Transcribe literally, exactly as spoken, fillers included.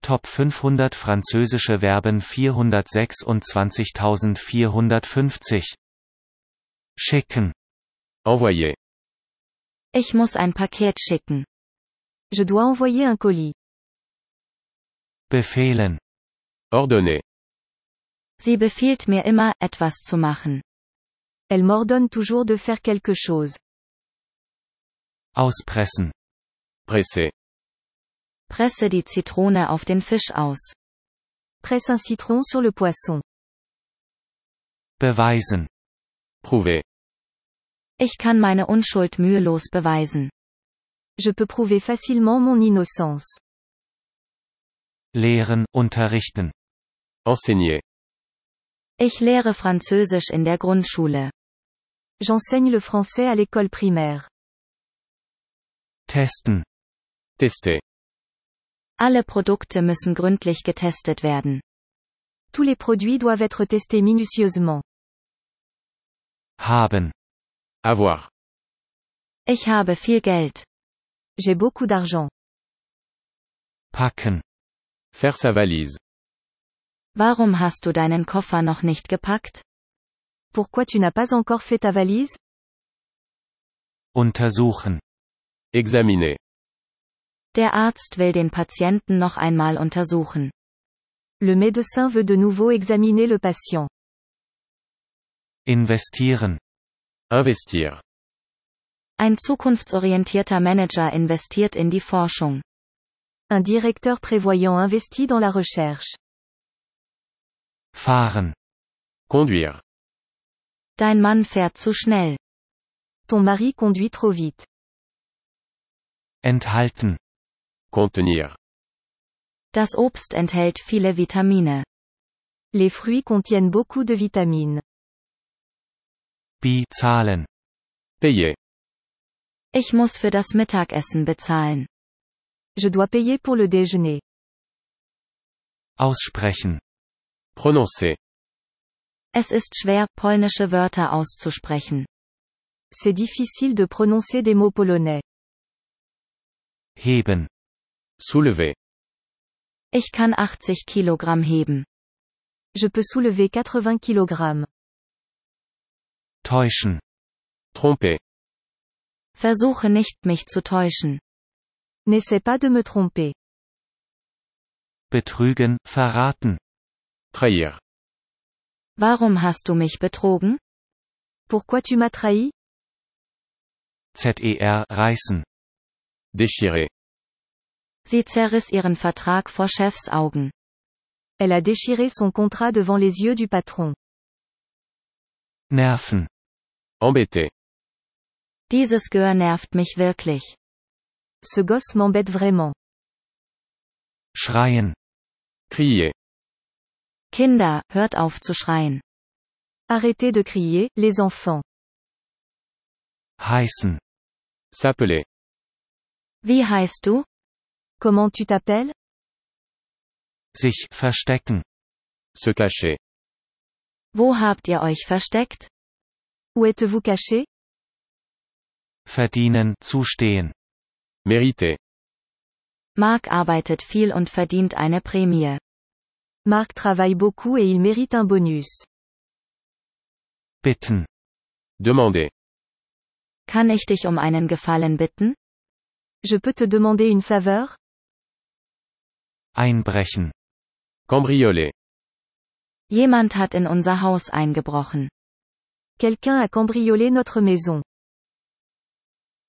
Top fünfhundert französische Verben vierhundertsechsundzwanzigtausendvierhundertfünfzig. Schicken. Envoyer. Ich muss ein Paket schicken. Je dois envoyer un colis. Befehlen. Ordonner. Sie befiehlt mir immer, etwas zu machen. Elle m'ordonne toujours de faire quelque chose. Auspressen. Presser. Presse die Zitrone auf den Fisch aus. Presse un citron sur le poisson. Beweisen. Prouver. Ich kann meine Unschuld mühelos beweisen. Je peux prouver facilement mon innocence. Lehren, unterrichten. Enseigner. Ich lehre Französisch in der Grundschule. J'enseigne le français à l'école primaire. Testen. Tester. Alle Produkte müssen gründlich getestet werden. Tous les produits doivent être testés minutieusement. Haben. Avoir. Ich habe viel Geld. J'ai beaucoup d'argent. Packen. Faire sa valise. Warum hast du deinen Koffer noch nicht gepackt? Pourquoi tu n'as pas encore fait ta valise? Untersuchen. Examiner. Der Arzt will den Patienten noch einmal untersuchen. Le médecin veut de nouveau examiner le patient. Investieren. Investir. Ein zukunftsorientierter Manager investiert in die Forschung. Un directeur prévoyant investit dans la recherche. Fahren. Conduire. Dein Mann fährt zu schnell. Ton mari conduit trop vite. Enthalten. Contenir. Das Obst enthält viele Vitamine. Les fruits contiennent beaucoup de vitamines. Bezahlen. Payer. Ich muss für das Mittagessen bezahlen. Je dois payer pour le déjeuner. Aussprechen. Prononcer. Es ist schwer, polnische Wörter auszusprechen. C'est difficile de prononcer des mots polonais. Heben. Soulever. Ich kann achtzig Kilogramm heben. Je peux soulever quatre-vingts kilogrammes. Täuschen. Tromper. Versuche nicht, mich zu täuschen. N'essaie pas de me tromper. Betrügen, verraten. Trahir. Warum hast du mich betrogen? Pourquoi tu m'as trahi? Zer, reißen. Déchirer. Sie zerriss ihren Vertrag vor Chefs Augen. Elle a déchiré son contrat devant les yeux du patron. Nerven. Embêter. Dieses Gör nervt mich wirklich. Ce gosse m'embête vraiment. Schreien. Crier. Kinder, hört auf zu schreien. Arrêtez de crier, les enfants. Heißen. S'appeler. Wie heißt du? Comment tu t'appelles? Sich verstecken. Se cacher. Wo habt ihr euch versteckt? Où êtes-vous caché? Verdienen, zustehen. Mériter. Mark arbeitet viel und verdient eine Prämie. Marc travaille beaucoup et il mérite un bonus. Bitten. Demander. Kann ich dich um einen Gefallen bitten? Je peux te demander une faveur? Einbrechen. Cambrioler. Jemand hat in unser Haus eingebrochen. Quelqu'un a cambriolé notre maison.